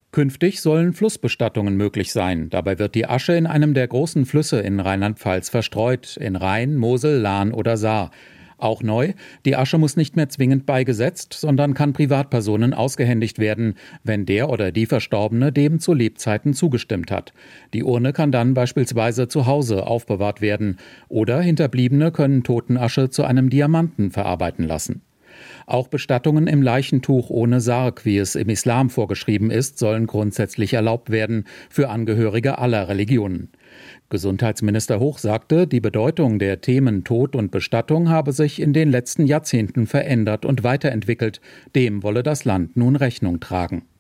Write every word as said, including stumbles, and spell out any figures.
Künftig sollen Flussbestattungen möglich sein. Dabei wird die Asche in einem der großen Flüsse in Rheinland-Pfalz verstreut, in Rhein, Mosel, Lahn oder Saar. Auch neu, die Asche muss nicht mehr zwingend beigesetzt, sondern kann Privatpersonen ausgehändigt werden, wenn der oder die Verstorbene dem zu Lebzeiten zugestimmt hat. Die Urne kann dann beispielsweise zu Hause aufbewahrt werden oder Hinterbliebene können Totenasche zu einem Diamanten verarbeiten lassen. Auch Bestattungen im Leichentuch ohne Sarg, wie es im Islam vorgeschrieben ist, sollen grundsätzlich erlaubt werden, für Angehörige aller Religionen. Gesundheitsminister Hoch sagte, die Bedeutung der Themen Tod und Bestattung habe sich in den letzten Jahrzehnten verändert und weiterentwickelt. Dem wolle das Land nun Rechnung tragen.